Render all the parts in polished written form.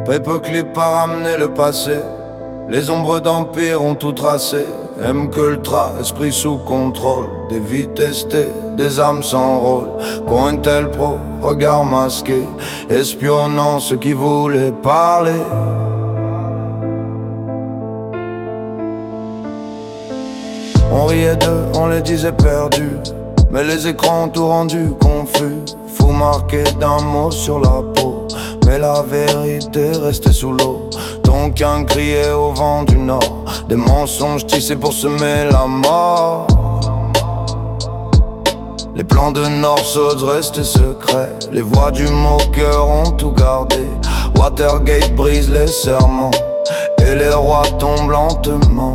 Paperclip a ramené le passé. Les ombres d'empire ont tout tracé. M que ultra, esprit sous contrôle. Des vies testées, des âmes sans rôle. COINTELPRO, regard masqué, espionnant ceux qui voulaient parler. On riait d'eux, on les disait perdus, mais les écrans ont tout rendu confus. Fou marqué d'un mot sur la peau, mais la vérité restait sous l'eau. Tonquin criait au vent du nord, des mensonges tissés pour semer la mort. Les plans de Northside restaient secrets, les voix du moqueur ont tout gardé. Watergate brise les serments, et les rois tombent lentement.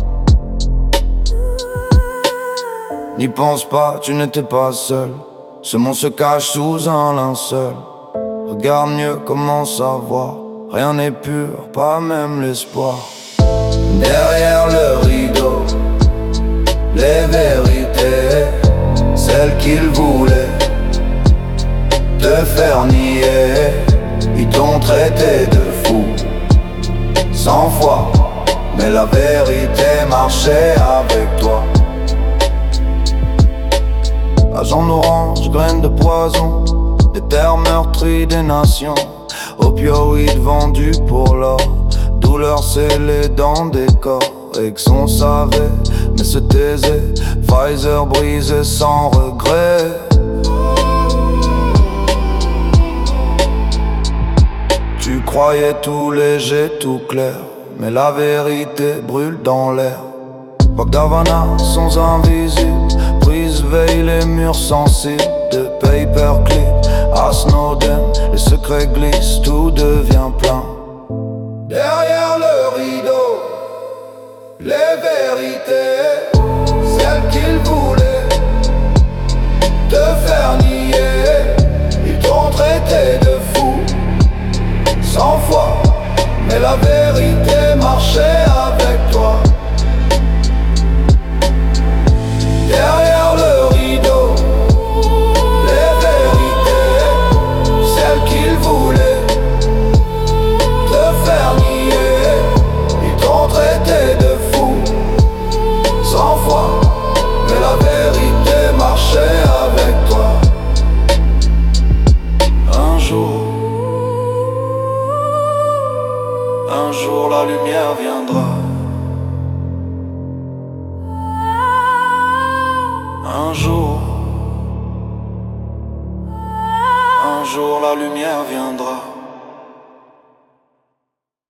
N'y pense pas, tu n'étais pas seul. Ce monde se cache sous un linceul. Regarde mieux, commence à voir. Rien n'est pur, pas même l'espoir. Derrière le rideau, les vérités, celles qu'ils voulaient te faire nier. Ils t'ont traité de fou 100 fois, mais la vérité marchait avec toi. Agent orange, graines de poison, des terres meurtries des nations. Opioïdes vendus pour l'or, douleur scellée dans des corps. Exxon savait, mais se taisait. Pfizer brisé sans regret. Tu croyais tout léger, tout clair, mais la vérité brûle dans l'air. Bogdavana, sons invisibles, brise veille les murs sensibles. De Paperclip à Snowden, les secrets glissent, tout devient plein. Derrière le rideau, les vérités, celles qu'ils voulaient te faire nier. Ils t'ont traité de fou 100 fois, mais la vérité marchait avec toi. Derrière le rideau, les vérités, celles qu'ils voulaient te faire nier. Ils t'ont traité de fou 100 fois, mais la vérité marchait avec toi. Un jour la lumière viendra. Un jour la lumière viendra.